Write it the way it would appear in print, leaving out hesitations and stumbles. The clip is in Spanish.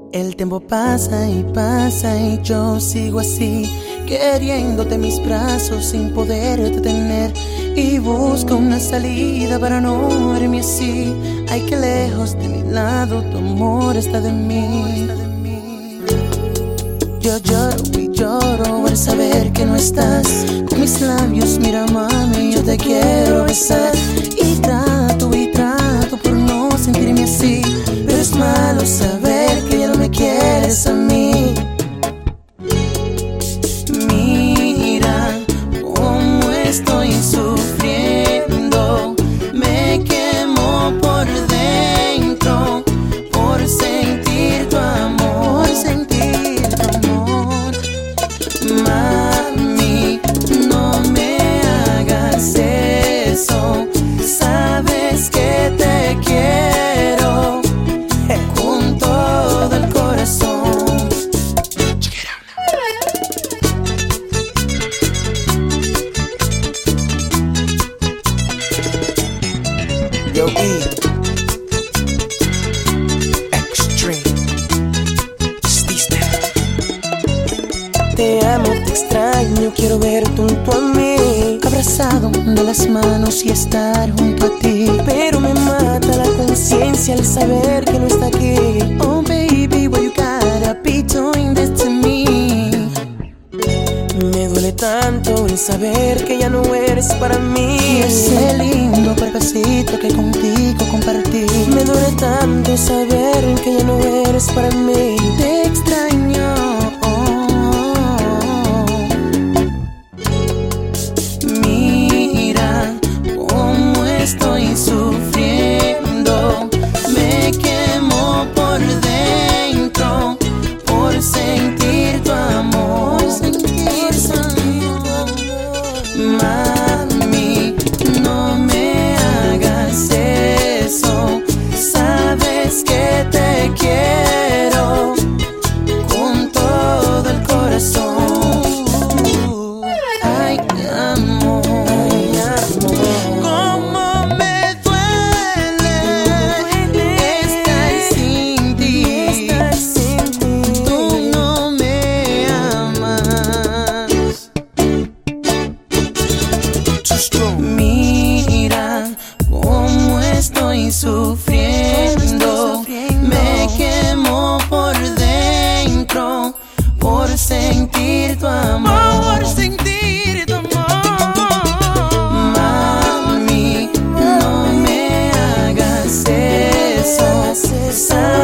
El tiempo pasa y yo sigo así, queriéndote en mis brazos sin poderte tener. Y busco una salida para no verme así. Ay, que lejos de mi lado tu amor está de mí. Yo lloro y lloro al saber que no estás. Con mis labios, mira mami, yo te quiero besar. Y trato por no sentirme así, pero es malo saber que ya no me quieres a mí. Mira cómo estoy sufriendo, me quemo por dentro por sentir tu amor, Mami, no me hagas eso, sabes que te quiero con todo el corazón. Yo, Extreme. Te amo, te extraño, quiero verte junto a mí, abrazado de las manos y estar junto a ti. Pero me mata la conciencia al saber que no está aquí. Oh baby, why you gotta be doing this to me? Me duele tanto el saber que ya no eres para mí. Y ese lindo cuerpecito que contigo compartí. Me duele tanto saber que ya no eres para mí. Te extraño. Estoy sufriendo, me quemo por dentro por sentir tu amor, Mami, no me hagas eso, sabes que te quiero con todo el corazón. Ay, amor. Mira cómo estoy sufriendo, me quemo por dentro por sentir tu amor, Mami, no me hagas eso,